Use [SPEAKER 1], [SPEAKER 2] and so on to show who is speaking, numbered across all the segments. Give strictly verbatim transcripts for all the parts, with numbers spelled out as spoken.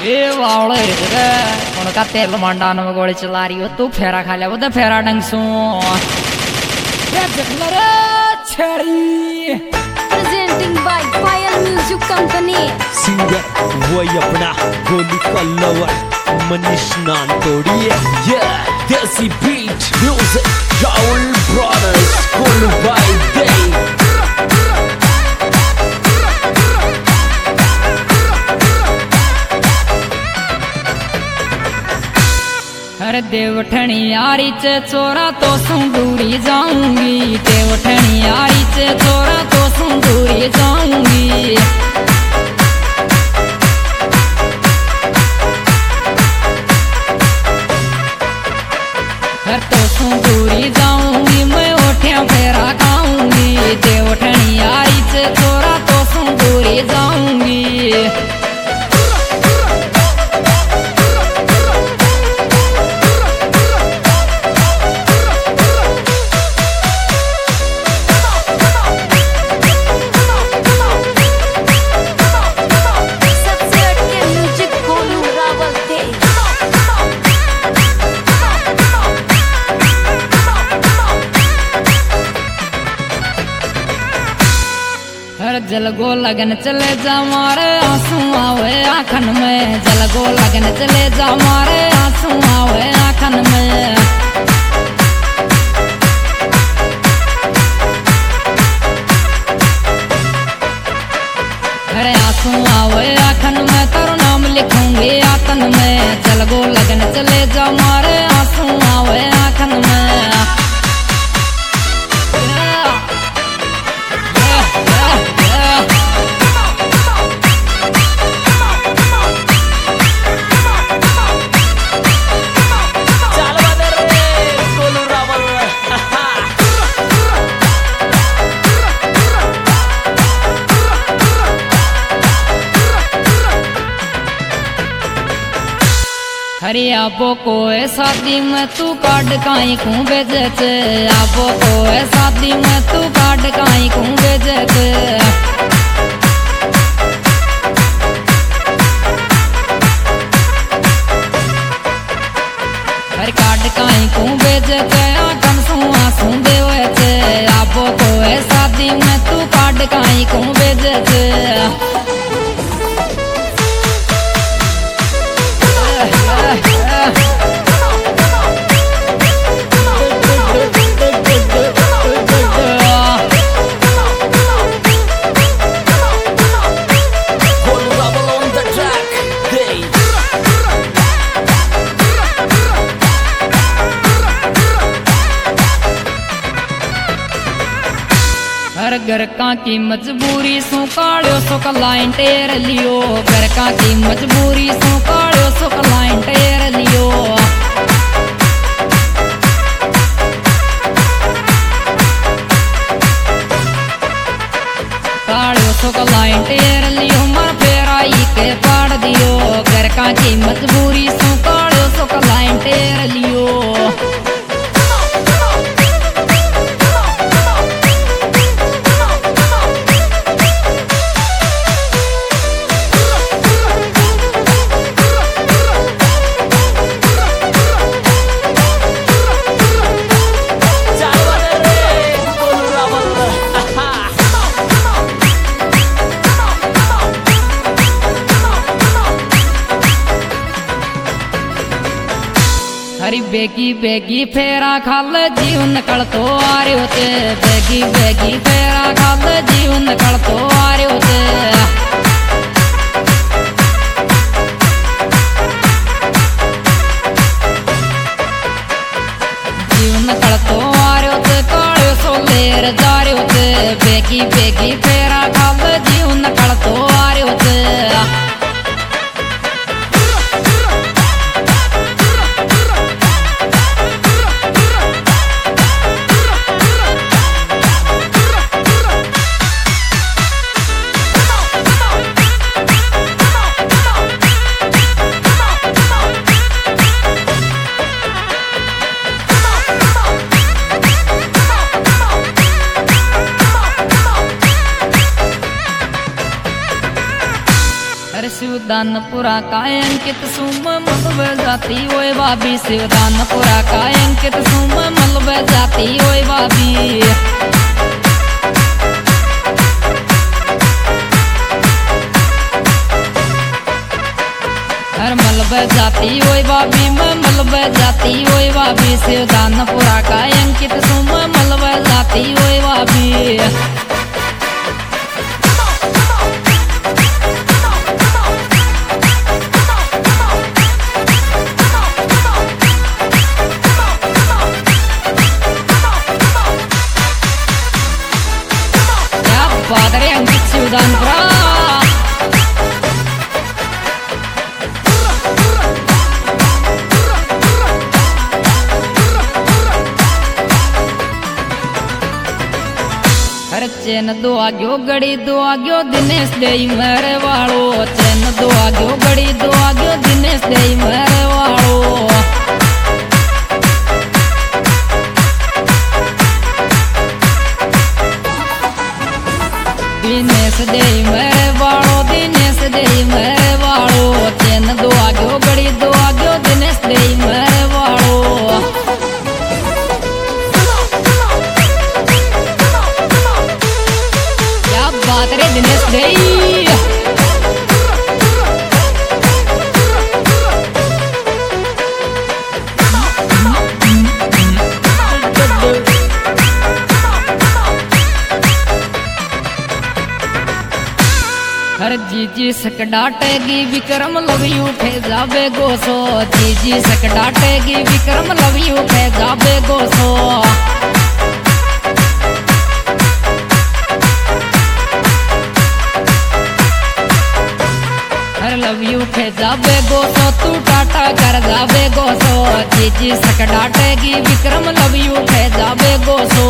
[SPEAKER 1] ए वावळे रे कोण का तेल मांडान में गोली चला रही हो तू फेरा खा ले वो तो फेरा डंग सू छड़ी
[SPEAKER 2] presenting by Payal music company
[SPEAKER 3] singer वही अपना गोली कल्लवर मनीष नानतोड़ी ये desi beat music Rahul brothers कोलू बाय डे
[SPEAKER 1] अरे देवठनी यारी चे चोरा तो सुंदूरी जाऊंगी देवठनी यारी चे चोरा तो सुंदूरी जाऊंगी हर तो सुंदूरी जाऊंगी मैं ओठिया फेरा खाऊंगी देवठनी यारी चे चोरा तो सुंदूरी जाऊंगी जलगो लगन चले जा मारे आंसू आवे आँखन में जलगो लगन चले जा मारे आंसू आवे आँखन में अरे आंसू आवे आँखन में तेरा नाम लिखूंगी आतन में जलगो लगन चले जा मारे आंसू आवे आँखन में अरे आपो को है शादी में तू काट काई कूं बेजत आपो को है शादी में तू काट काई कूं बेजत अरे काट काई कूं बेजत आंखन सू आंसू देवत आपो को है शादी में तू काट काई कूं बेजत घर का की मजबूरी सो काड़ो सो लाइन टेर लियो घर का की मजबूरी सो काड़ो सो लाइन टेर लियो काड़ो सो लाइन टेर लियो मर फेराई के पाड़ दियो घर का की मजबूरी सो काड़ो सो लाइन टेर लियो हरी बेगी बेगी फेरा खाल जीवन निकल तो आ रहे होते बेगी बेगी फेरा खाल जीवन निकल तो आ रहे होते जीवन निकल तो आ रहे होते काले सो लेर जा रहे होते बेगी बेगी फेरा खाल जीवन निकल तो आ रहे होते अरे शिवदानपुरा का अंकित सुम मलब जाती ओए बाबी शिवदानपुरा का अंकित सुम मलब जाती ओए बाबी हर मलब जाती ओए बाबी मैं मलब जाती ओए बाबी शिवदानपुरा का अंकित सुम मलब जाती ओए बाबी क्या बात रे अंकित शिवदानपुरा चैन दो आग्यो गड़ी दो आग्यो दिनेश दे मेरे वालो चैन दो आग्यो गड़ी दो आग्यो दिनेश दे मेरे वालो दिनेश दे मेरे वालो दिनेश दे मेरे वालो चैन दो आग्यो गड़ी दो आग्यो दिनेश दे मेरे वालो रे दिनेश दे हर जी जी सक डाटेगी विक्रम लव यू फे जाबे गोसो जी जी सक डाटेगी विक्रम लव यू फे जाबे गोसो लव यू फे जाबे गोसो तू टाटा कर जाबे गोसो जी जी सक डाटेगी विक्रम लव यू फे जाबे गोसो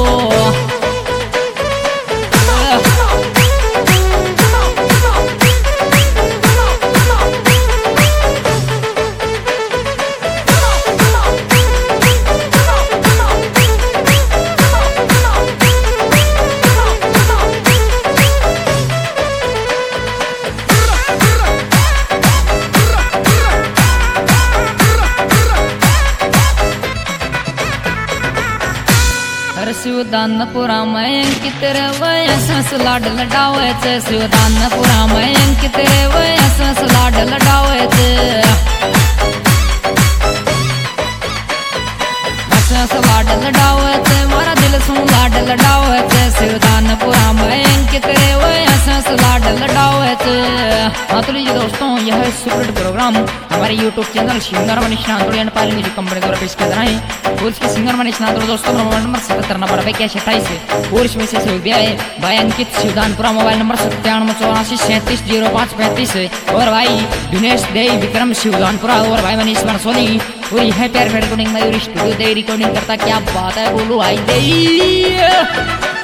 [SPEAKER 1] शिवदानपुरा में अंकित रे वयस लाड लडावे छे शिवदानपुरा में अंकित रे वयस लाड लडावे छे वयस लाड लडावे छे मारा दिल सु लाड लडावे छे शिवदानपुरा में अंकित रे वयस लाड लडावे छे। हाँ तो लीजिए दोस्तों यह सुपर प्रोग्राम हमारे YouTube channel singer Manish Nandodi and Payal music company द्वारा पेश किया जा रहा है और इसके सिंगर मनीष नांदोड़ी दोस्तों मोबाइल नंबर सतहत्तर नंबर बाईस अट्ठाईस है और इसमें से सहयोग है भाई अंकित शिवदानपुरा मोबाइल नंबर सत्तानवे चौरासी सैंतीस जीरो पाँच पैंतीस और भाई दिनेश दे विक्रम शिवदानपुरा और भाई मनीष मनसोली पूरी है प्यार रिकॉर्डिंग मयूरी स्टूडियो दे रिकॉर्डिंग करता क्या बात है बोलो आई दे।